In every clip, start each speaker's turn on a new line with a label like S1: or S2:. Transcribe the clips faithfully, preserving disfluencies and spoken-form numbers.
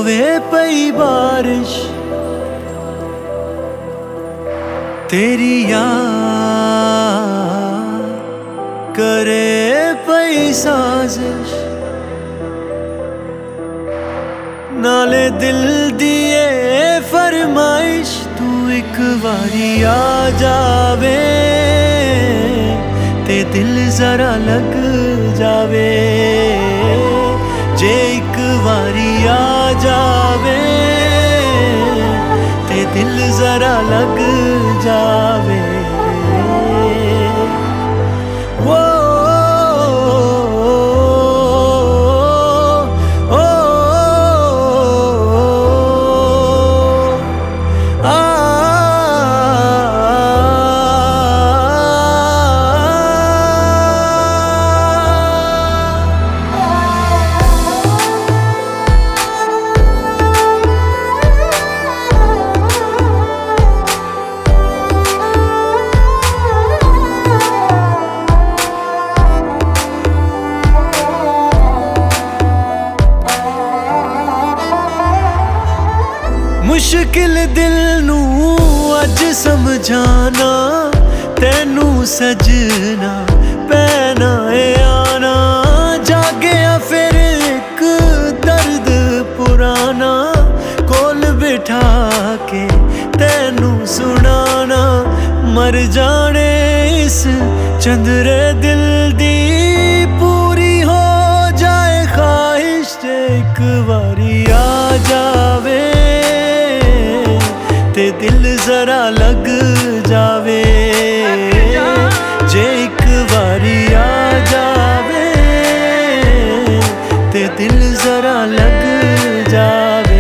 S1: होवे पई बारिश तेरी याद करे पई साजिश, नाले दिल दिए फरमाइश तू एक बारी आ जावे ते दिल जरा लग जावे। जे एक बारी आ जावे ते दिल जरा लग जावे। वो मुश्किल दिल नू अज समझाना, तेनू सजना पैना ए आना। जागया फिर एक दर्द पुराना, कोल बिठा के तेनू सुनाना। मर जाने इस चंद्रे दिल दी पूरी हो जाए ख्वाहिश, एक बारी आ जावे ते दिल जरा लग जावे। जे एक बारी आ जावे ते दिल जरा लग जावे।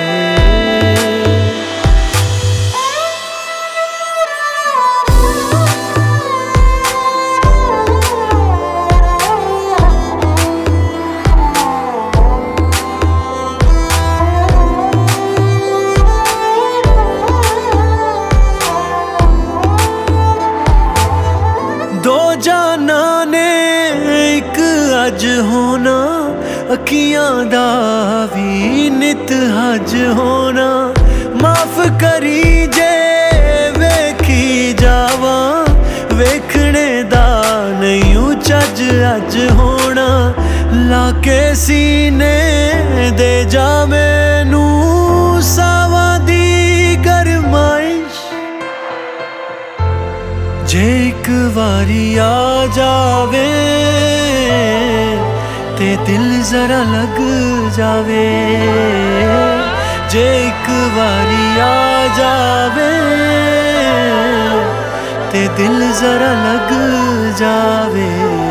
S1: दो जाना ने एक अज होना, अखियां दा भी नित हज होना। माफ करी जे वेखी जावा, वेखने दा नहीं चज अज होना। लाके सीने दे जा मैनू सावां दी गरमाइश, जे एक बारी आ जावे ते दिल जरा लग जावे। जे एक बारी आ जावे ते दिल जरा लग जावे।